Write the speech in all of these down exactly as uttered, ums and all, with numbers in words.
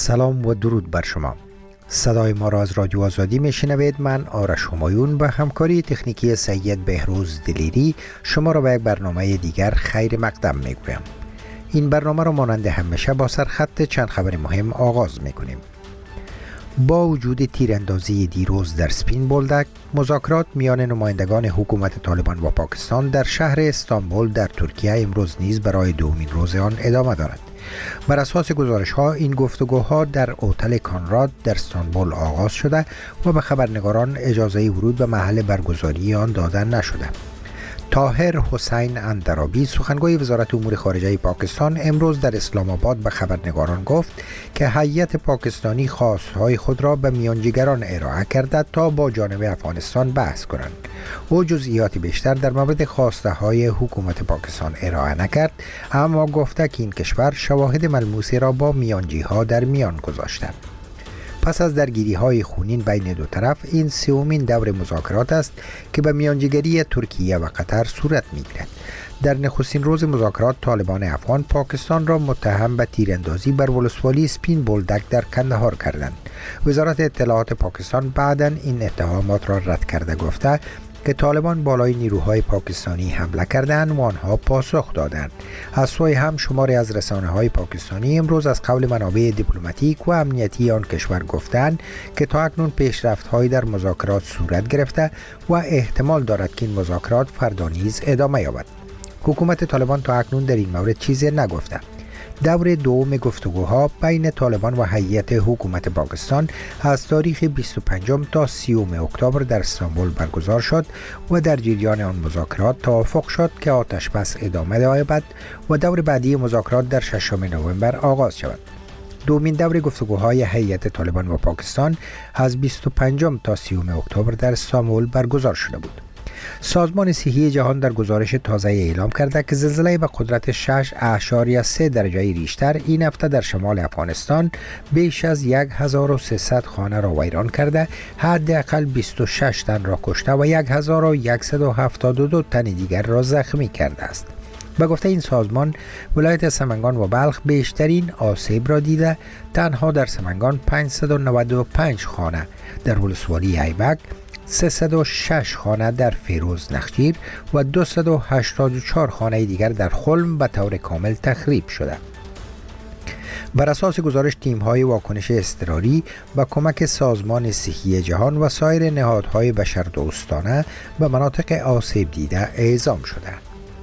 سلام و درود بر شما. صدای ما را از رادیو آزادی میشنوید. من آرش همایون به همکاری تکنیکی سید بهروز دلیری شما را به یک برنامه دیگر خیر مقدم میگویم. این برنامه را مانند همیشه با سرخط چند خبر مهم آغاز میکنیم. با وجود تیراندازی دیروز در سپین بولدک، مذاکرات میان نمایندگان حکومت طالبان و پاکستان در شهر استانبول در ترکیه امروز نیز برای دومین روز آن ادامه دارد. بر اساس گزارش ها این گفتگوها در هتل کانراد در استانبول آغاز شده و به خبرنگاران اجازه ورود به محل برگزاری آن داده نشده. طاهر حسین اندرابی سخنگوی وزارت امور خارجه پاکستان امروز در اسلام آباد به خبرنگاران گفت که هیئت پاکستانی خواستهای خود را به میانجیگران ارائه کرده تا با جانب افغانستان بحث کنند. او جزئیات بیشتر در مورد خواسته های حکومت پاکستان ارائه نکرد، اما گفته که این کشور شواهد ملموسی را با میانجی ها در میان گذاشته. پس از درگیری های خونین بین دو طرف، این سومین دور مذاکرات است که به میانجیگری ترکیه و قطر صورت میگیرد. در نخستین روز مذاکرات، طالبان افغان پاکستان را متهم به تیراندازی بر ولسوالی سپین بولدک در کندهار کردند. وزارت اطلاعات پاکستان بعداً این اتهامات را رد کرده گفته که طالبان بالای نیروهای پاکستانی حمله کردند و آنها پاسخ دادند. از سوی هم شماری از رسانه‌های پاکستانی امروز از قول منابع دیپلماتیک و امنیتی آن کشور گفتند که تا اکنون پیشرفت‌هایی در مذاکرات صورت گرفته و احتمال دارد که این مذاکرات فردا نیز ادامه یابد. حکومت طالبان تا اکنون در این مورد چیزی نگفته. دور دوم گفتگوها بین طالبان و هیئت حکومت پاکستان از تاریخ بیست و پنجم تا سیوم اکتبر در استانبول برگزار شد و در جریان آن مذاکرات توافق شد که آتش بس ادامه یابد و دور بعدی مذاکرات در ششم نوامبر آغاز شود. دومین دور گفتگوهای هیئت طالبان و پاکستان از بیست و پنجم تا سیوم اکتبر در استانبول برگزار شده بود. سازمان صحی جهان در گزارش تازه اعلام کرده که زلزله به قدرت شش اشاریه سه درجه ریشتر این هفته در شمال افغانستان بیش از هزار و سیصد خانه را ویران کرده، حداقل بیست و شش تن را کشته و هزار و صد و هفتاد و دو تن دیگر را زخمی کرده است. به گفته این سازمان، ولایت سمنگان و بلخ بیشترین آسیب را دیده. تنها در سمنگان پانصد و نود و پنج خانه، در ولسوالی ایبک سیصد و شش خانه در فیروز نخجیر و دویست و هشتاد و چهار خانه دیگر در خلم به طور کامل تخریب شده. بر اساس گزارش، تیم‌های واکنش اضطراری با کمک سازمان صحی جهان و سایر نهادهای بشردوستانه به مناطق آسیب دیده اعزام شدند.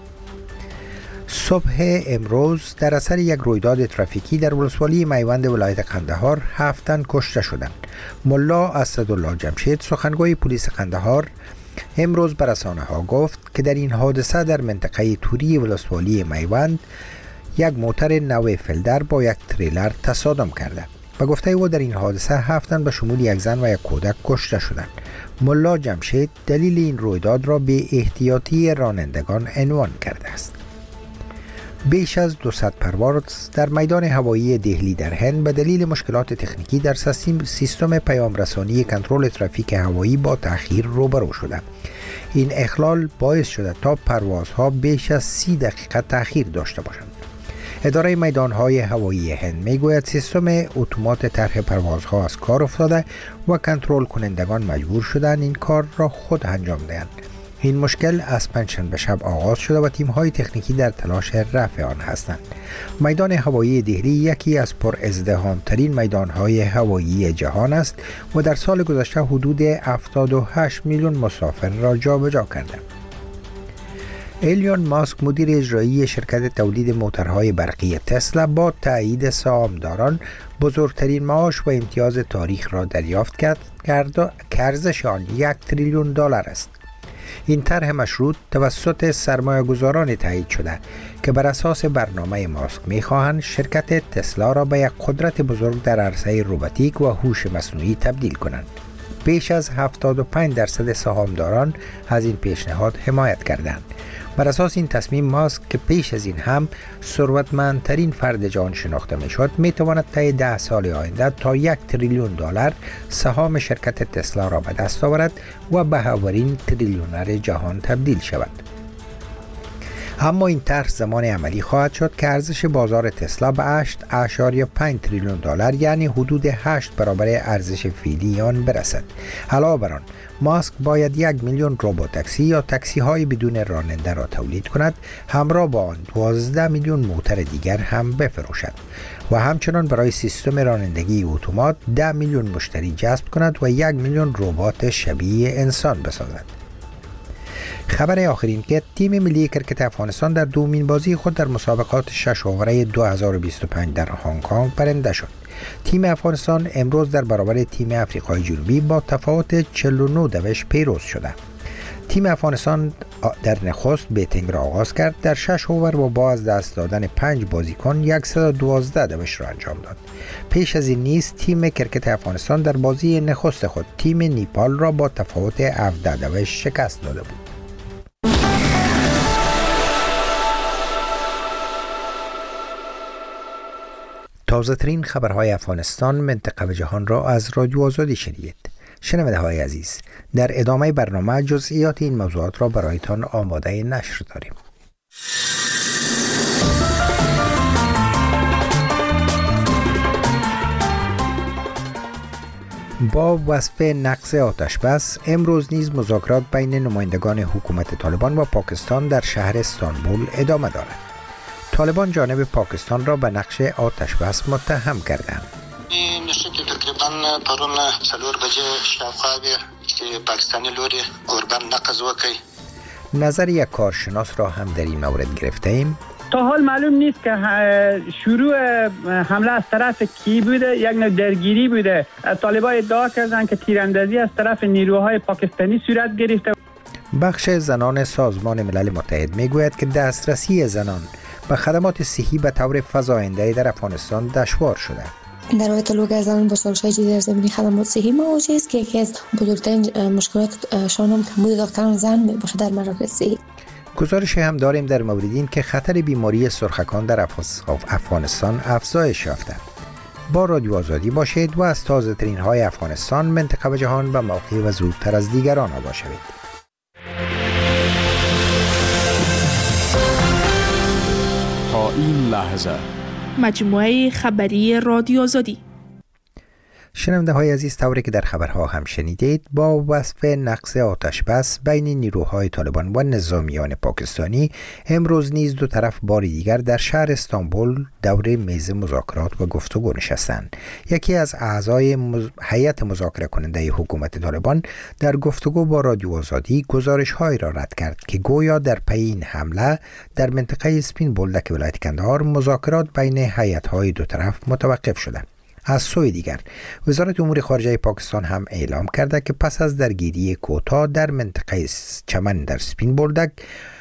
صبح امروز در اثر یک رویداد ترافیکی در ولسوالی میوند ولایت قندهار هفت تن کشته شدند. ملا اسدالله جمشید سخنگوی پلیس قندهار امروز به رسانه‌ها گفت که در این حادثه در منطقه توری ولسوالی میوند یک موتر نو فلدر با یک تریلر تصادم کرده. به گفته او در این حادثه هفت تن به شمول یک زن و یک کودک کشته شدند. ملا جمشید دلیل این رویداد را به احتیاطی رانندگان عنوان کرده است. بیش از دویست پرواز در میدان هوایی دهلی در هند به دلیل مشکلات تکنیکی در سیستم پیام رسانی کنترل ترافیک هوایی با تأخیر روبرو شده. این اخلال باعث شده تا پروازها بیش از سی دقیقه تأخیر داشته باشند. اداره میدانهای هوایی هند میگوید سیستم اتومات طرح پروازها از کار افتاده و کنترل کنندگان مجبور شدند این کار را خود انجام دهند. این مشکل از پنجشنبه شب آغاز شده و تیم‌های تکنیکی در تلاش رفع آن هستند. میدان هوایی دهلی یکی از پر ازدحام‌ترین میدان‌های هوایی جهان است و در سال گذشته حدود هفتاد و هشت میلیون مسافر را جابجا کرده. ایلون ماسک مدیر اجرایی شرکت تولید موتورهای برقی تسلا با تایید سهامداران بزرگترین معاش و امتیاز تاریخ را دریافت کرد که ارزش آن یک تریلیون دلار است. این طرح مشروط توسط سرمایه‌گذاران تایید شده که بر اساس برنامه ماسک می‌خواهند شرکت تسلا را به یک قدرت بزرگ در عرصه روباتیک و هوش مصنوعی تبدیل کنند. بیش از هفتاد و پنج درصد سهامداران از این پیشنهاد حمایت کردند. بر اساس این تصمیم، ماسک که پیش از این هم ثروتمندترین فرد جهان شناخته میشد، میتواند طی ده سال آینده تا یک تریلیون دلار سهام شرکت تسلا را به دست آورد و به اولین تریلیونر جهان تبدیل شود. اما این طرح زمان عملی خواهد شد که ارزش بازار تسلا به هشت اشاریه پنج تریلیون دلار یعنی حدود هشت برابر ارزش فعلی آن برسد. علاوه بر آن ماسک باید یک میلیون روبوتاکسی یا تاکسی های بدون راننده را تولید کند، همراه با آن دوازده میلیون موتر دیگر هم بفروشد و همچنان برای سیستم رانندگی اتومات ده میلیون مشتری جذب کند و یک میلیون ربات شبیه انسان بسازد. خبر آخرین که تیم ملی کرکت افغانستان در دومین بازی خود در مسابقات شش اووره دو هزار و بیست و پنج در هنگ کنگ برنده شد. تیم افغانستان امروز در برابر تیم آفریقای جنوبی با تفاوت چهل و نه دوش پیروز شده. تیم افغانستان در نخست بیتینگ را آغاز کرد، در شش اوور و با از دست دادن پنج بازیکن صد و دوازده دوش را انجام داد. پیش از این نیز تیم کرکت افغانستان در بازی نخست خود تیم نیپال را با تفاوت هفده دوش شکست داده بود. تازه ترین خبرهای افغانستان، منطقه و جهان را از رادیو آزادی شنیدید. شنونده های عزیز، در ادامه برنامه جزئیات این موضوعات را برایتان آماده نشر داریم. با وصف نقض آتش بس، امروز نیز مذاکرات بین نمایندگان حکومت طالبان و پاکستان در شهر استانبول ادامه دارد. طالبان جانب پاکستان را به نقض آتش بس متهم کردند. این نشد تقریبا پرون سلور بجه شفاوی که پاکستانی لوری قربان نقض وکی. نظر یک کارشناس را هم در این مورد گرفته ایم. تا حال معلوم نیست که شروع حمله از طرف کی بوده، یک نوع درگیری بوده. طالبان ادعا کردند که تیراندازی از طرف نیروهای پاکستانی صورت گرفته. بخش زنان سازمان ملل متحد میگوید که دسترسی زنان به خدمات صحی به طور فزاینده در افغانستان دشوار شده. در حالی که لوگ از زنان با سالش‌های جدی در زمینه خدمات صحی مواجه است که یکی از بزرگترین مشکلات شان کمبود دکتران زن میباشد در مراکز صحی. گزارش هم داریم در مورد این که خطر بیماری سرخکان در افغانستان افزایش یافته. با رادیو آزادی باشید و از تازه ترین های افغانستان، منطقه و جهان به موقع و زودتر از دیگران آگاه شوید. تا این لحظه مجموعه خبری رادیو آزادی. شنونده های عزیز، طوری که در خبرها هم شنیدید، با وصف نقض آتش بس بین نیروهای طالبان و نظامیان پاکستانی، امروز نیز دو طرف بار دیگر در شهر استانبول دور میز مذاکرات و گفتگو نشستند. یکی از اعضای مز... هیئت مذاکره کننده حکومت طالبان در گفتگو با رادیو آزادی گزارش های را رد کرد که گویا در پی این حمله در منطقه اسپین بولدک ولایت کندهار مذاکرات بین هیئت های دو طرف متوقف شده. از سوی دیگر وزارت امور خارجه پاکستان هم اعلام کرده که پس از درگیری کوتاه در منطقه چمن در سپین بولدک،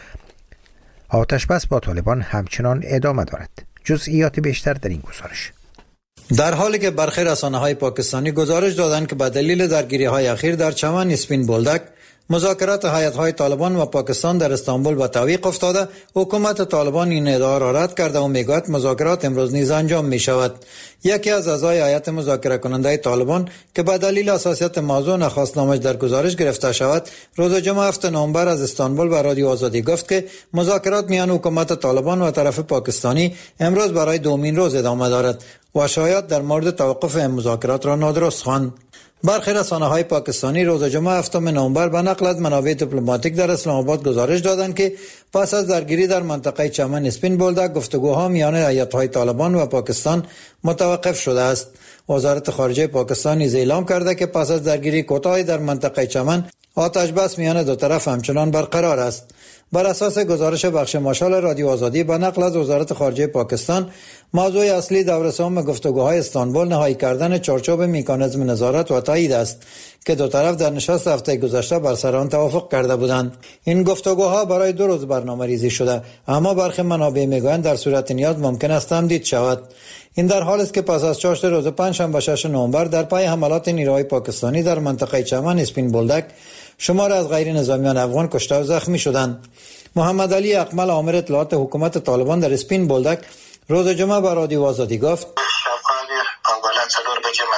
آتش بس با طالبان همچنان ادامه دارد. جزئیات بیشتر در این گزارش. در حالی که برخی رسانه‌های پاکستانی گزارش دادند که به دلیل درگیری‌های اخیر در چمن اسپین بولدک مذاکرات هیئت‌های طالبان و پاکستان در استانبول به تعویق افتاده، حکومت طالبان این ادعا را رد کرده و میگوید مذاکرات امروز نیز انجام می شود. یکی از اعضای هیئت مذاکره کننده طالبان که به دلیل حساسیت موضوع نخواست نامش در گزارش گرفته شود، روز جمعه هفتم نوامبر از استانبول به رادیو آزادی گفت که مذاکرات میان حکومت طالبان و طرف پاکستانی امروز برای دومین روز ادامه دارد و شاید در مورد توقف این مذاکرات را نادرست خواند. برخی رسانه‌های پاکستانی روز جمعه هفتم نوامبر به نقل از منابع دیپلماتیک در اسلام آباد گزارش دادند که پس از درگیری در منطقه چمن اسپین بولدک گفتگوها میان هیئت‌های طالبان و پاکستان متوقف شده است. وزارت خارجه پاکستان نیز اعلام کرده که پس از درگیری کوتاهی در منطقه چمن آتش بس میان دو طرف همچنان برقرار است. بر اساس گزارش بخش ماشال رادیو آزادی به نقل از وزارت خارجه پاکستان، موضوع اصلی دور سوم گفتگوهای استانبول نهایی کردن چارچوب مکانیزم نظارت و تایید است که دو طرف در نشست هفته گذشته بر سر آن توافق کرده بودند. این گفتگوها برای دو روز برنامه‌ریزی شده، اما برخی منابع میگویند در صورت نیاز ممکن است تمدید شود. این در حالی است که پس از چاشت روز پنجشنبه و شش نوامبر در پای حملات نیروهای پاکستانی در منطقه چمن اسپین بولدک شمار از غیر نظامیان افغان کشته و زخمی شدند. محمد علی اقمل آمر اطلاعات حکومت طالبان در اسپین بولدک روز جمعه به رادیو آزادی گفت: شب‌های اول سلور بجه مازیگر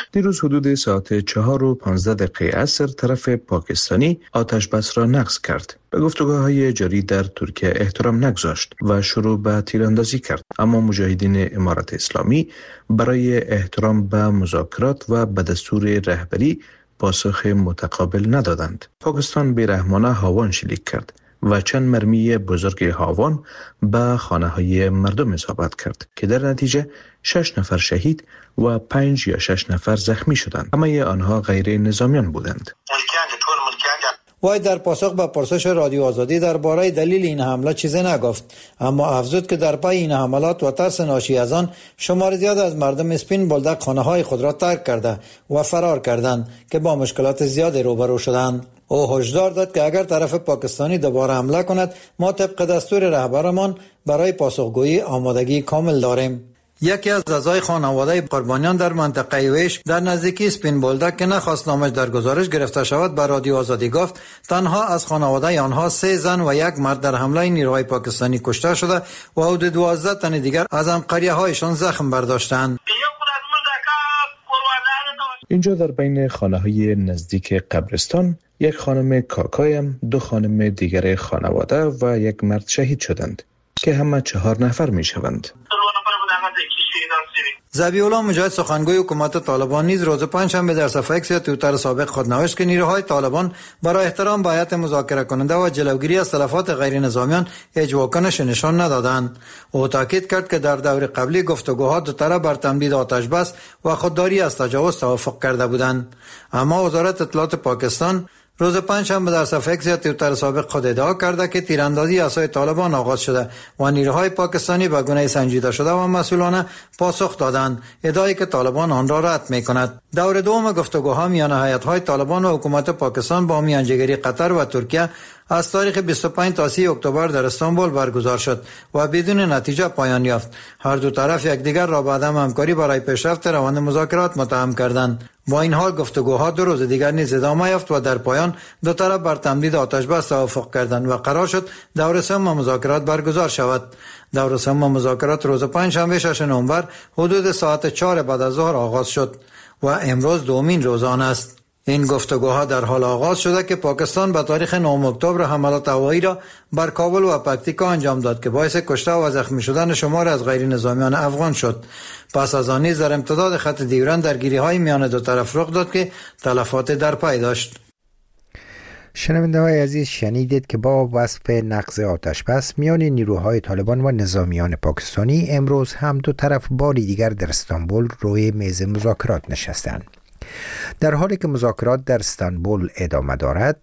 دیروز حدود ساعت چهار و پانزده دقیقه عصر طرف پاکستانی آتش بس را نقض کرد. به گفتگوهای جاری در ترکیه احترام نگذاشت و شروع به تیراندازی کرد، اما مجاهدین امارت اسلامی برای احترام به مذاکرات و به دستور رهبری پاسخ متقابل ندادند. پاکستان بیرحمانه هاوان شلیک کرد و چند مرمی بزرگ هاوان به خانه های مردم اصابت کرد که در نتیجه شش نفر شهید و پنج یا شش نفر زخمی شدند. همه آنها غیر نظامیان بودند. وای در پاسخ به پرسش رادیو آزادی درباره دلیل این حمله چیزی نگفت، اما افزود که در پی این حملات و ترس ناشی از آن شمار زیاد از مردم اسپین بولدک خانه های خود را ترک کرده و فرار کردند که با مشکلات زیادی روبرو شدند. او هشدار داد که اگر طرف پاکستانی دوباره حمله کند ما طبق دستور رهبرمان برای پاسخگویی آمادگی کامل داریم. یکی از اعضای خانواده قربانیان در منطقه ویش در نزدیکی اسپین بولدک که نخواست نامش در گزارش گرفته شود به رادیو آزادی گفت تنها از خانواده آنها سه زن و یک مرد در حمله نیروهای پاکستانی کشته شده و حدود دوازده تن دیگر از هم قریه هایشان زخم برداشتند. اینجا در بین خانه های نزدیک قبرستان یک خانم کاکایم، دو خانم دیگر خانواده و یک مرد شهید شدند که همه چهار نفر می شوند. ذبیح‌الله مجاهد سخنگوی حکومت طالبان نیز روز پنجشنبه در صفحه ایکس توییتر سابق خود نوشت که نیروهای طالبان برای احترام به هیئت مذاکره کننده و جلوگیری از تلفات غیر نظامیان هیچ واکنش نشان ندادند. او تاکید کرد که در دور قبلی گفتگوها دو طرف بر تمدید آتش بس و خودداری از تجاوز توافق کرده بودند، اما وزارت اطلاعات پاکستان روز پنجشنبه در صفحه ایکس توییتر سابق خود ادعا کرده که تیراندازی اسای طالبان آغاز شده و نیروهای پاکستانی به گونه سنجیده شده و مسئولانه پاسخ دادند، ادعایی که طالبان آن را رد می‌کند. دور دوم گفتگوها میان هیئت‌های طالبان و حکومت پاکستان با میانجیگری قطر و ترکیه از تاریخ بیست و پنج تا سی اکتبر در استانبول برگزار شد و بدون نتیجه پایان یافت. هر دو طرف یکدیگر را به عدم همکاری برای پیشرفت روند مذاکرات متهم کردند. با این حال گفتگوها دو روز دیگر نیز ادامه یافت و در پایان دو طرف بر تمدید آتش بس توافق کردند و قرار شد دور سوم مذاکرات برگزار شود. دور سوم مذاکرات روز پنجشنبه ششم نوامبر حدود ساعت چهار بعد از ظهر آغاز شد و امروز دومین روز آن است. این گفتگوها در حال آغاز شده که پاکستان به تاریخ نهم اکتبر حملات هوایی را بر کابل و پکتیکا انجام داد که باعث کشته و زخمی شدن شمار از غیر نظامیان افغان شد. پس از آن نیز در امتداد خط دیورند درگیری‌های میان دو طرف رخ داد که تلفات در پی داشت. شنونده های عزیز، شنیدید که با وصف نقض آتش بس میان نیروهای طالبان و نظامیان پاکستانی امروز هم دو طرف باری دیگر در استانبول روی میز مذاکرات نشستند. در حالی که مذاکرات در استانبول ادامه دارد،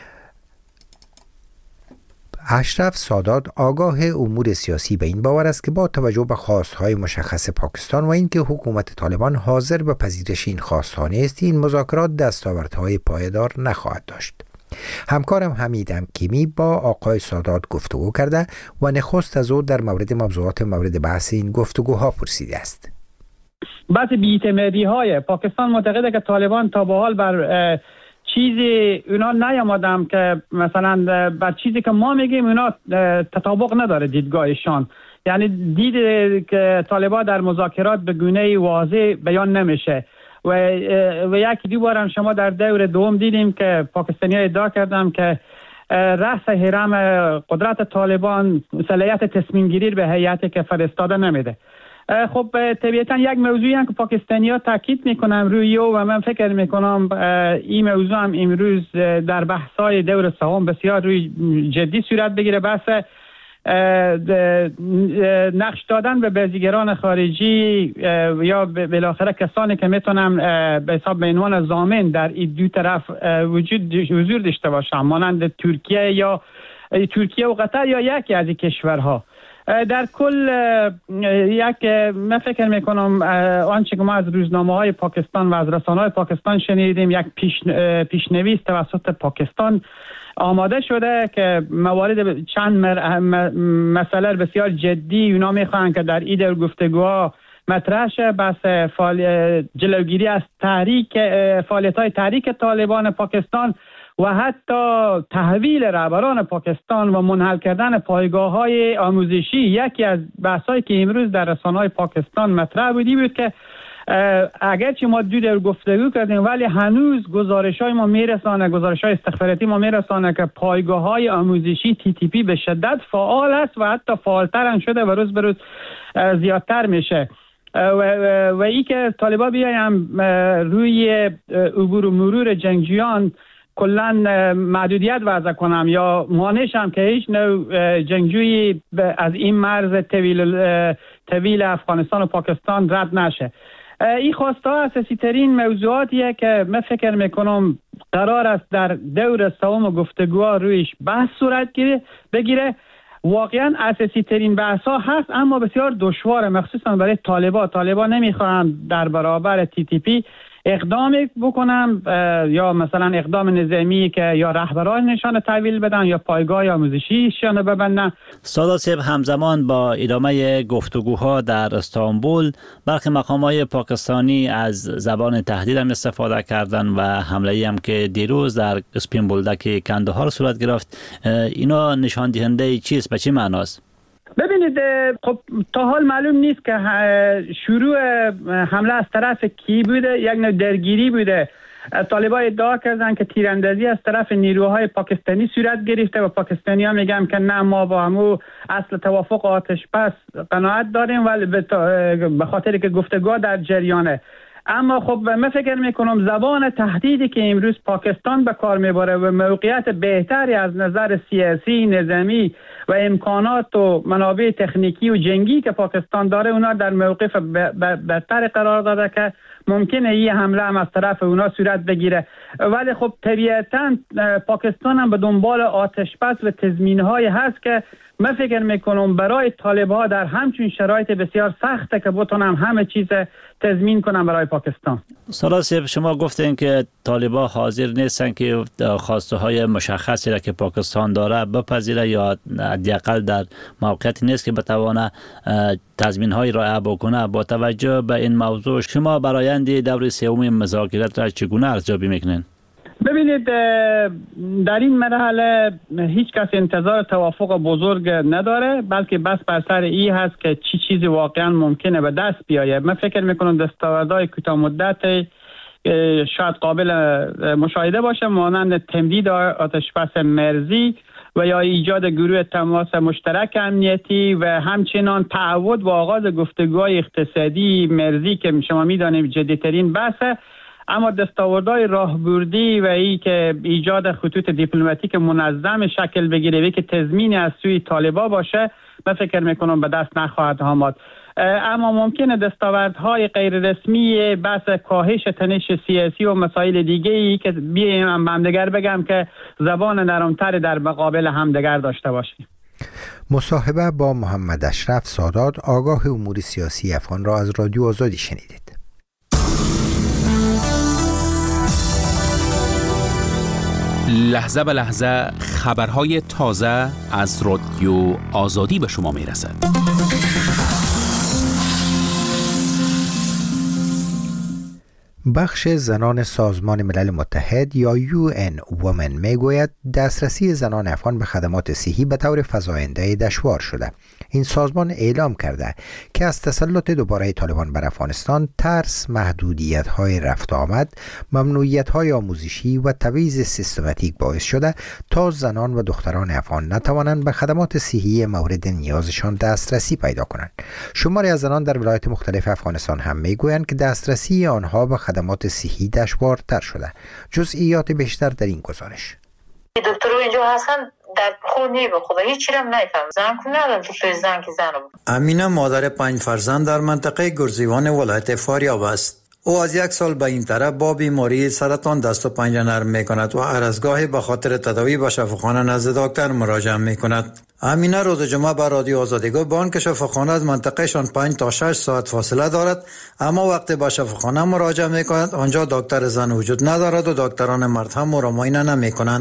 اشرف سادات آگاه امور سیاسی به این باور است که با توجه به خواستهای مشخص پاکستان و اینکه حکومت طالبان حاضر به پذیرش این خواستها نیست، این مذاکرات دستاوردهای پایدار نخواهد داشت. همکارم حمید امکیمی با آقای سادات گفتگو کرده و نخست از او در مورد موضوعات مورد بحث این گفتگوها پرسیده است. بحث بی‌اعتمادی های پاکستان معتقده که طالبان تا به حال بر چیزی اونا نیامدن که مثلا بر چیزی که ما میگیم اونا تطابق نداره دیدگاهشان. یعنی دید که طالبان در مذاکرات به گونه واضح بیان نمیشه و و یکی دو بار هم شما در دور دوم دیدیم که پاکستانی‌ها ادعا کردن که رأس هرم قدرت طالبان صلاحیت تصمیم گیری به هیئتی که فرستاده نمیده. خب طبیعتا یک موضوعی هم که پاکستانی‌ها تاکید میکنن روی و من فکر میکنم این موضوع هم امروز در بحث‌های دور سوم بسیار روی جدی صورت بگیره، بحث نقش دادن به بازیگران خارجی یا بالاخره کسانی که میتونن به حساب به عنوان ضامن در این دو طرف وجود حضور داشته باشن، مانند ترکیه یا ترکیه و قطر یا یکی از این کشورها. در کل یک من فکر میکنم آنچه که ما از روزنامه های پاکستان و از رسانه های پاکستان شنیدیم یک پیش پیشنویس توسط پاکستان آماده شده که موارد چند مسئله بسیار جدی اونا میخوان که در این دور گفتگوها مطرح شه، بس جلوگیری از تحریک فعالیت های تحریک طالبان پاکستان و حتی تحویل رهبران پاکستان و منحل کردن پایگاه‌های آموزشی. یکی از بحث‌هایی که امروز در رسانه‌های پاکستان مطرح بودی بود که اگرچه ما دو در گفتگو کردیم ولی هنوز گزارش های ما میرسانه، گزارش های استخباراتی ما میرسانه که پایگاه های آموزشی تی تی پی به شدت فعال است و حتی فعالتر هم شده و روز به روز زیادتر میشه و, و, و ای که طالبا بیایم روی عبور و مرور جنگجویان کلا محدودیت وضع کنم یا مانش هم که هیچ نوع جنگجویی از این مرز طویل طویل افغانستان و پاکستان رد نشه. این خواسته ها اساسی ترین موضوعاتیه که من فکر میکنم قرار است در دور سوم گفتگوها رویش بحث صورت بگیره. واقعا اساسی ترین بحث ها هست اما بسیار دشواره، مخصوصا برای طالبا. طالبا نمیخوان در برابر تی تی پی اقدام بکنم یا مثلا اقدام نظامی که یا رهبران نشانه تحویل بدن یا پایگاه آموزشی نشانه ببندن. سادات صاحب، همزمان با ادامه گفتگوها در استانبول برخی مقامات پاکستانی از زبان تهدید هم استفاده کردن و حمله هم که دیروز در اسپین بولدک کندهار صورت گرفت، اینا نشان دهنده چیست؟ به چه معناست؟ ببینید، خب تا حال معلوم نیست که شروع حمله از طرف کی بوده. یک نوع درگیری بوده. طالبان ادعا کردن که تیراندازی از طرف نیروهای پاکستانی صورت گرفته و پاکستانی ها میگن که نه، ما با همو اصل توافق آتش بس قناعت داریم ولی به خاطر که گفتگو در جریانه. اما خب من فکر میکنم زبان تهدیدی که امروز پاکستان به کار میبره و موقعیت بهتری از نظر سیاسی، نظامی و امکانات و منابع تکنیکی و جنگی که پاکستان داره، اونا در موقف بهتر قرار داده که ممکنه این حمله هم از طرف اونا صورت بگیره. ولی خب طبیعتاً پاکستان هم به دنبال آتش بس و تضمین‌های هست که من فکر میکنم برای طالب‌ها در همچین شرایط بسیار سخته که بتونم همه چیز تضمین کنم برای پاکستان. سادات صاحب، شما گفتین که طالبان حاضر نیستن که خواسته های مشخصی را که پاکستان داره بپذیره یا حداقل در موقعیتی نیست که بتوانه تضمین های رعایت بکنه. با توجه به این موضوع شما برآیند دور سوم مذاکرات را چگونه ارزیابی میکنین؟ ببینید، در این مرحله هیچ کس انتظار توافق بزرگ نداره، بلکه بس بر سر این هست که چی چیزی واقعا ممکنه به دست بیایه. من فکر میکنم دستاوردهای کوتاه مدت شاید قابل مشاهده باشه، مانند تمدید آتشبس مرزی و یا ایجاد گروه تماس مشترک امنیتی و همچنان تعهد و آغاز گفتگوهای اقتصادی مرزی که شما میدانید جدیترین بحثه. اما دستاوردهای راهبردی و ای که ایجاد خطوط دیپلماتیک منظم شکل بگیره و که تضمین از سوی طالبان باشه، من فکر میکنم به دست نخواهد آمد. اما ممکنه دستاوردهای غیر رسمی بحث کاهش تنش سیاسی و مسائل دیگه ای که بیایم همدیگر بگم که زبان نرمتر در مقابل همدیگر داشته باشیم. مصاحبه با محمد اشرف سادات، آگاه امور سیاسی افغان را از رادیو آزادی شنیدید. لحظه به لحظه خبرهای تازه از رادیو آزادی به شما میرسد. بخش زنان سازمان ملل متحد یا یو ان وومن میگوید دسترسی زنان افغان به خدمات صحی به طور فزاینده دشوار شده. این سازمان اعلام کرده که از تسلط دوباره طالبان بر افغانستان ترس، محدودیت‌های رفت آمد، ممنوعیت‌های آموزشی و تبعیض سیستماتیک باعث شده تا زنان و دختران افغان نتوانند به خدمات صحی مورد نیازشان دسترسی پیدا کنند. شماری از زنان در ولایات مختلف افغانستان هم میگویند که دسترسی آنها به خدمات صحی دشوارتر شده. جزئیات بیشتر در این گزارش. دکتر اینجا هستن در خونی به خدا هیچ چیزی نمیفهم. زن کو ندارم تو زن که زن بود. امینه مادر پنج فرزند در منطقه گرزیوان ولایت فاریاب است. او از یک سال به این طرف با بیماری سرطان دست و پنجه نرم می کند و هر از گاهی به خاطر تداوی به شفاخانه نزد دکتر مراجعه می کند. امینه روز جمعه به رادیو آزادی گفت با آنکه شفاخانه از منطقهشان پنج تا شش ساعت فاصله دارد، اما وقتی به شفاخانه مراجعه می کند آنجا دکتر زن وجود ندارد و دکتران مرد هم او را معاینه نمی کنند.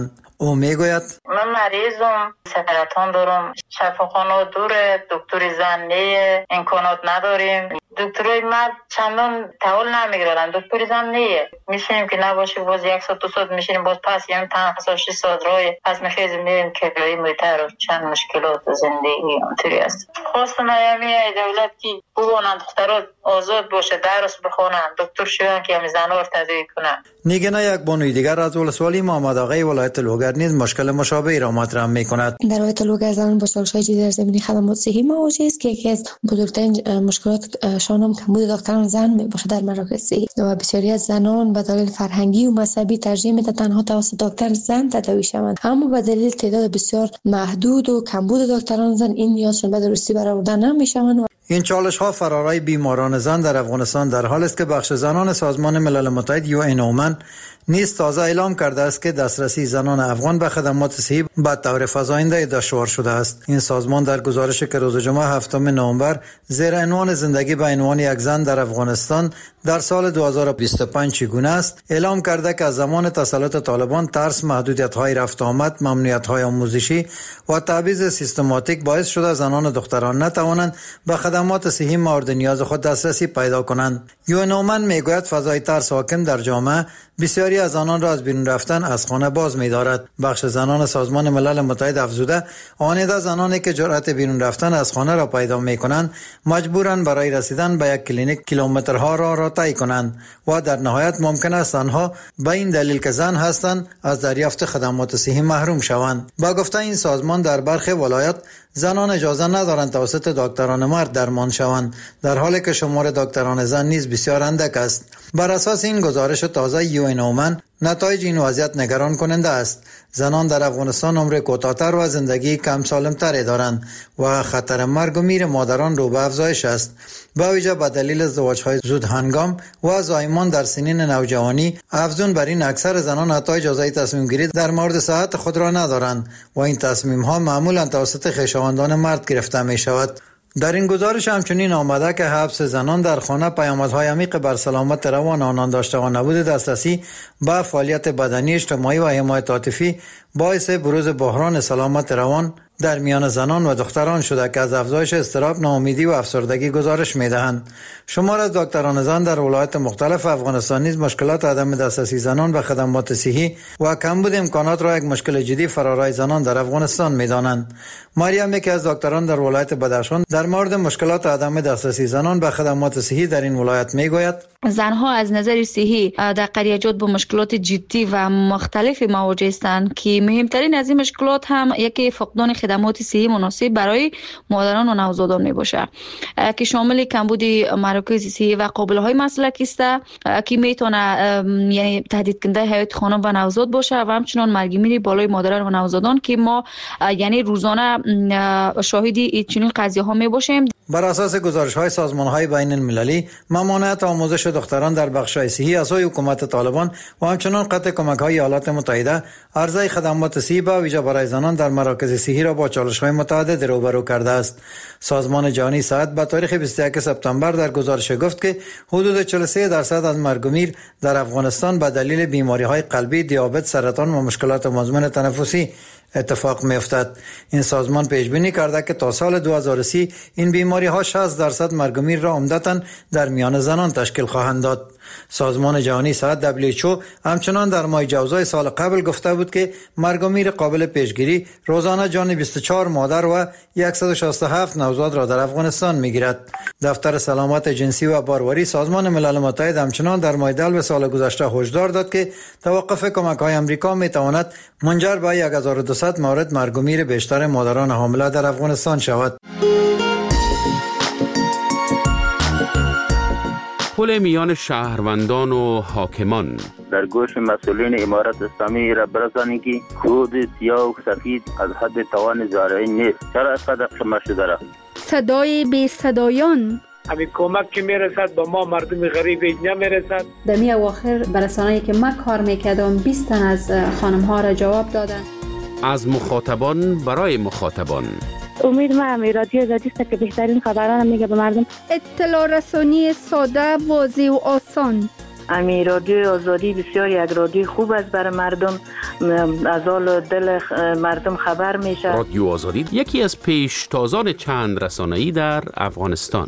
او میگوید من مریضم، سرطان دارم، شفاخانه دوره، دکتر زن نیه، امکانات نداریم. دکترای مرد چندان تحول نمیگیرن، دکتر زن نیه. میشینیم که نباشه باز یک ساعت دو ساعت میشینیم باز پس یعنی تنها شش ساعت راه پس میخیزیم میریم که گاهی میتر و چند مشکلات زندگی اونطوری است. خواستم ایامی دولت که بگونن دخترات آزاد باشه، درس بخونن، دکتر شوان که همین زنها رو تداوی کنن. نیگنا یک بانوی دیگر از ولسوالی محمد آقای ولایت لوگر نیز مشکل مشابهی را مطرح میکند. در ولایت لوگر زنان با چالش‌های جدی در زمینه خدمات صحی مواجه است که یکی از بزرگترین مشکلات شان کمبود دکتران زن میباشه در مراکز صحی و بسیاری از زنان به دلیل فرهنگی و مذهبی ترجیح میدن تنها توسط دکتر زن تداوی شوند، اما به دلیل تعداد بسیار محدود و کمبود دکتران زن این نیازشون به درستی برآورده نمیشوند. این چالش ها فرارای بیماران زن در افغانستان در حال است که بخش زنان سازمان ملل متحد یو این اومن نیز تازه اعلام کرده است که دسترسی زنان افغان به خدمات صحی به طور فزاینده دشوار شده است. این سازمان در گزارشی که روز جمعه هفتم نوامبر زیر عنوان زندگی به عنوان یک زن در افغانستان در سال دو هزار و بیست و پنج چگونه است اعلام کرده که از زمان تسلط طالبان ترس، محدودیت‌های رفت آمد، ممنوعیت‌های آموزشی و تبعیض سیستماتیک باعث شده زنان و دختران نتوانند به خدمات صحی مورد نیاز خود دسترسی پیدا کنند. یو این اومن میگوید فضای ترس حاکم در جامعه بسیاری از آنان را از بیرون رفتن از خانه باز می‌دارد. بخش زنان سازمان ملل متحد افزوده آنیده زنانی که جرأت بیرون رفتن از خانه را پیدا می‌کنند مجبورند برای رسیدن به یک کلینیک کیلومترها را را طی کنند و در نهایت ممکن است آنها به این دلیل که زن هستند از دریافت خدمات صحی محروم شوند. با گفته این سازمان در برخی ولایات زنان اجازه ندارند توسط دکتران مرد درمان شوند، در حالی که شمار دکتران زن نیز بسیار اندک است. بر اساس این گزارش تازه یو این اومن نتایج این وضعیت نگران کننده است. زنان در افغانستان عمر کوتاه‌تر و زندگی کم سالم‌تری دارند و خطر مرگ و میر مادران رو به افزایش است. با ویژه به دلیل ازدواج‌های زود هنگام و زایمان در سنین نوجوانی، افزون بر این اکثر زنان حتی اجازه تصمیم گیری در مورد صحت خود را ندارند و این تصمیم‌ها معمولاً توسط خویشاوندان مرد گرفته می‌شود. در این گزارش همچنین آمده که حبس زنان در خانه پیامدهای عمیق بر سلامت روان آنان داشته و نبود دسترسی به فعالیت بدنی، اجتماعی و حمایت عاطفی باعث بروز بحران سلامت روان در میان زنان و دختران شده که از افزایش اضطراب، ناامیدی و افسردگی گزارش می‌دهند. شمار از دکتران زن در ولایات مختلف افغانستان نیز مشکلات عدم دسترسی زنان به خدمات صحی و کمبود امکانات را یک مشکل جدی فرارای زنان در افغانستان می‌دانند. مریم یکی از دکتران در ولایت بدخشان در مورد مشکلات عدم دسترسی زنان به خدمات صحی در این ولایت میگوید: زنها از نظر صحی در قریجات با مشکلات جدی و مختلفی مواجه هستند که مهمترین از این مشکلات هم یکی فقدان خدمات صحی مناسب برای مادران و نوزادان می باشه که شامل کمبود مراکز صحی و قابل‌های مسلکی است که میتونه یعنی تهدید کننده حیات خانم و نوزاد باشه و همچنان مرگ میر بالای مادران و نوزادان که ما یعنی روزانه شاهدی چنین قضیه ها می باشیم. بر اساس گزارش‌های سازمان‌های بین المللی، ممانعت آموزش دختران در بخش‌های صحی از سوی حکومت طالبان و همچنین قطع کمک‌های ایالات متحده عرضه خدمات صحی به ویژه برای زنان در مراکز صحی را با چالش‌های متعدد روبرو کرده است. سازمان جهانی صحت به تاریخ بیست و یک سپتامبر در گزارش گفت که حدود چهل و سه درصد از مرگ و میر در افغانستان به دلیل بیماری‌های قلبی، دیابت، سرطان و مشکلات مزمن تنفسی اتفاق می‌افتد. این سازمان پیش بینی کرده که تا سال دو هزار و سی این بیماری ها شصت درصد مرگ و میر را عمدتاً در میان زنان تشکیل خواهند داد. سازمان جهانی صحت دبلیو اچ او همچنان در ماه جوزای سال قبل گفته بود که مرگ و میر قابل پیشگیری روزانه جان بیست و چهار مادر و صد و شصت و هفت نوزاد را در افغانستان میگیرد. دفتر سلامت جنسی و باروری سازمان ملل متحد همچنان در ماه دلو سال گذشته هشدار داد که توقف کمک‌های آمریکا میتواند منجر به هزار و دویست مورد مرگ و میر بیشتر مادران حامله در افغانستان شود. پل میان شهروندان و حاکمان در گوش مسئولین امارت اسلامی را برسانی که خود سیاه و سفید از حد توان زارعین نیست. چرا از قدر شما شده را؟ صدای بی صدایان همین کمک که میرسد با ما مردم غریب نمیرسد. در می اواخر برسانه‌ای که من کار میکردم بیست تن از خانم ها را جواب دادن. از مخاطبان برای مخاطبان. امید من رادیو آزادی است که بهترین خبران میگه به مردم. اطلاع رسانی ساده، واضح و آسان. امی رادیو آزادی بسیار یک رادیو خوب است برای مردم، از حال دل مردم خبر میشه. رادیو آزادی یکی از پیشتازان چند رسانه‌ای در افغانستان.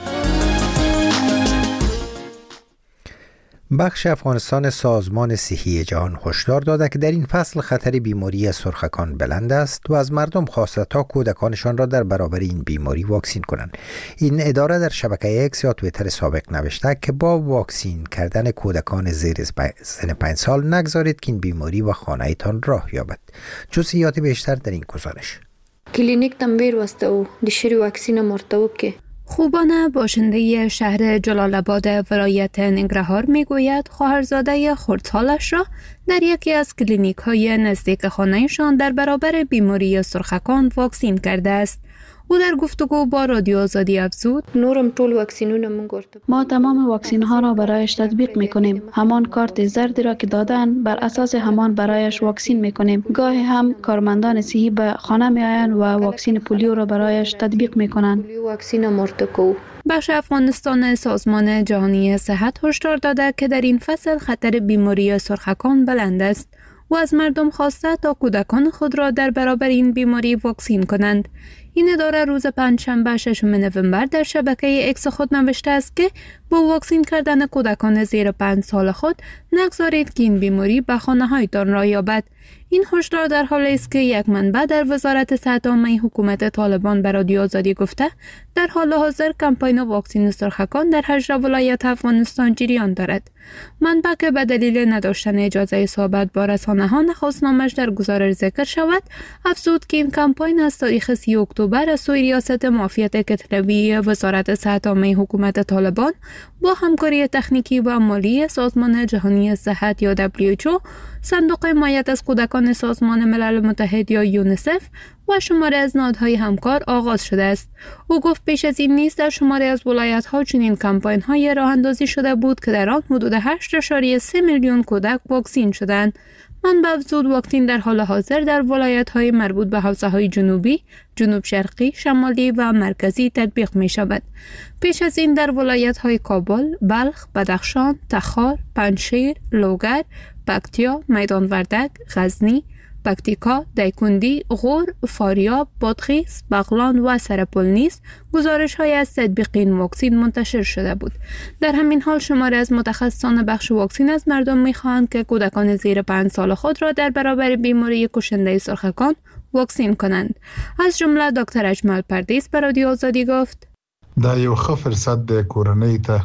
بخش افغانستان سازمان صحی جهان هشدار داده که در این فصل خطر بیماری سرخکان بلند است و از مردم خواسته تا کودکانشان را در برابر این بیماری واکسین کنند. این اداره در شبکه اکس یا توییتر سابق نوشته که با واکسین کردن کودکان زیر سن پنج سال نگذارید که این بیماری و خانه‌تان راه یابد. جزئیات بیشتر در این گزارش. کلینیک تنبیر واسطه او دشری واکسین مرتو که خوبانه باشنده شهر جلال آباد ولایت ننگرهار میگوید خواهرزاده خردسالش را در یکی از کلینیک های نزدیک خانه‌شان در برابر بیماری سرخکان واکسین کرده است. او در گفتگو با رادیو آزادی افزود: نورم طول واکسینونه من گرفت. ما تمام واکسین ها را برایش تطبیق میکنیم. همان کارت زردی را که دادن بر اساس همان برایش واکسین میکنیم. گاهی هم کارمندان صحی به خانه میآیند و واکسین پولیو را برایش تطبیق میکنند. واکسین مرتکو. بخش افغانستان سازمان جهانی صحت هشدار داده که در این فصل خطر بیماری سرخکان بلند است و از مردم خواسته تا کودکان خود را در برابر این بیماری واکسین کنند. این اداره روز پنجشنبه ششم نوامبر در شبکه اکس خود نوشته است که با واکسین کردن کودکان زیر پنج سال خود نگذارید که این بیماری به خانه‌هایتان راه یابد. این هشدار در حالی است که یک منبع در وزارت صحت عامه حکومت طالبان به رادیو آزادی گفته در حال حاضر کمپاین واکسین سرخکان در هجده ولایت افغانستان جریان دارد. منبع که به دلیل نداشتن اجازه صحبت با رسانه‌ها نخواست نامش در گزارش ذکر شود، افزود که این کمپاین از تاریخ سی اکتبر از سوی ریاست معافیت کتلوی وزارت صحت عامه حکومت طالبان با همکاری تکنیکی و مالی سازمان جهانی صحت یا دبلیو اچ او، صندوق حمایت از کودکان سازمان ملل متحد یا یونیسف و شماره از نهادهای همکار آغاز شده است. او گفت پیش از این نیز در شماره از ولایت‌ها چنین کمپاین‌های راه اندازی شده بود که در آن حدود هشت اشاریه سه میلیون کودک واکسین شدند. منبع افزود واکسین در حال حاضر در ولایت‌های مربوط به حوزه‌های جنوبی، جنوب شرقی، شمالی و مرکزی تطبیق می‌شود. پیش از این در ولایت‌های کابل، بلخ، بدخشان، تخار، پنجشیر، لوگر، پکتیا، میدان وردک، غزنی، پکتیکا، دایکندی، غور، فاریاب، بادغیس، بغلان و سرپل نیز گزارش‌های از تطبیق این واکسین منتشر شده بود. در همین حال شماره از متخصصان بخش واکسین از مردم می‌خواهند که کودکان زیر پنج سال خود را در برابر بیماری کشنده سرخکان واکسین کنند. از جمله دکتر اجمل پردیس به رادیو آزادی گفت: دا یو ښه فرصت د کورنۍ ته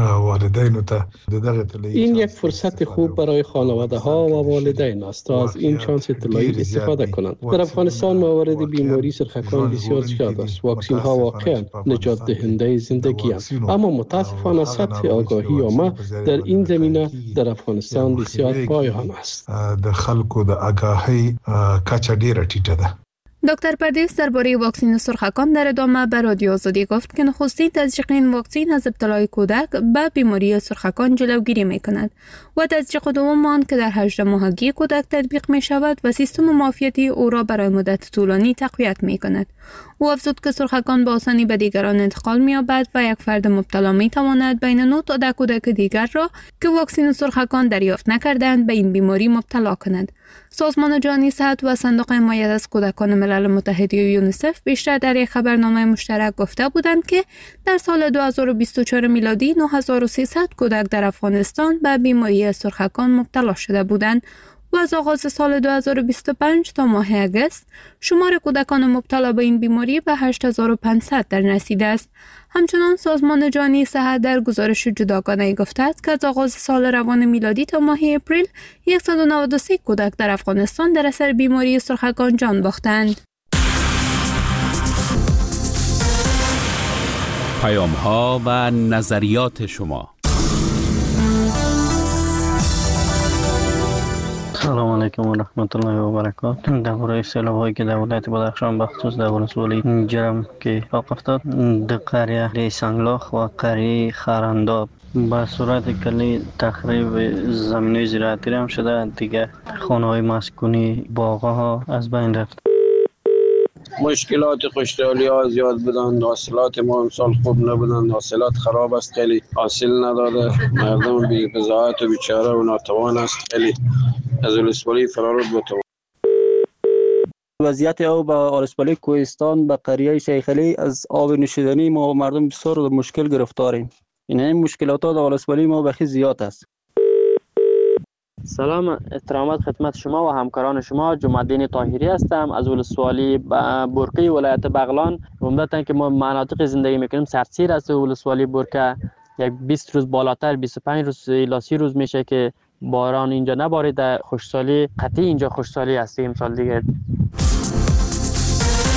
والدین ته این یک فرصت خوب برای خانواده ها و والدین است تا از این چانس طلایی استفاده کنند. در افغانستان موارد بیماری سرخکان بسیار زیاد است. واکسین ها واقعا نجات دهنده زندگی است، اما متاسفانه سطح آگاهی عامه در این زمینه در افغانستان بسیار پایان است. د خلکو د آگاهی کچه ډیره ټیټه ده. دکتر پردیس درباره واکسین سرخکان در ادامه به رادیو آزادی گفت که نخستین تزریق این واکسین از ابتلای کودک به بیماری سرخکان جلوگیری می‌کند و تزریق دوم آن که در هجده ماهگی کودک تطبیق می‌شود و سیستم معافیتی او را برای مدت طولانی تقویت می‌کند. او افزود که سرخکان به آسانی به دیگران انتقال می‌یابد و یک فرد مبتلا می‌تواند بین نه تا ده کودک دیگر را که واکسین سرخکان دریافت نکردند به این بیماری مبتلا کند. سازمان جهانی صحت و صندوق حمایت از کودکان ملل متحد یا یونیسف بیشتر در یک خبرنامه مشترک گفته بودند که در سال دو هزار و بیست و چهار میلادی نه هزار و سیصد کودک در افغانستان به بیماری سرخکان مبتلا شده بودند و از آغاز سال دو هزار و بیست و پنج تا ماه اگست شمار کودکان مبتلا به این بیماری به هشت هزار و پانصد در رسیده است. همچنان سازمان جهانی صحت در گزارش جداگانه‌ای گفته است که از آغاز سال روان میلادی تا ماه اپریل صد و نود و سه کودک در افغانستان در اثر بیماری سرخکان جان باختند. پیام‌ها و نظریات شما. سلام علیکم و رحمت الله و برکاته. درباره سیلاب‌هایی که در ولایت بدخشان بخصوص در ولسوالی جرم که اتفاق افتاد در قریه سنگلاخ و قریه خرنداب با صورت کلی تخریب زمین‌های زراعتی هم شده. دیگه خانه‌های مسکونی، باغ‌ها از بین رفت. مشکلات خشکسالی ها زیاد بودن، حاصلات ما امسال خوب نبودن، حاصلات خراب است، خیلی حاصل نداده، مردم بی بضاعت و بیچاره و ناتوان است، خیلی از ولسوالی فرارود بتوان. وضعیت آب با ولسوالی کوهستان به قریه شیخ علی از آب نوشیدنی ما مردم بسیار مشکل گرفتاریم. این مشکلات در ولسوالی ما بخی زیاد است. سلام، احترامات خدمت شما و همکاران شما. جمع‌الدین طاهری هستم از ولسوالی برقی ولایت بغلان. عمدتاً که ما مناطق زندگی میکنیم سردسیر است. ولسوالی برقه یک بیست روز بالاتر بیست و پنج روز الی سی روز میشه که باران اینجا نباریده. خشکسالی قطعی اینجا خشکسالی است امسال دیگه.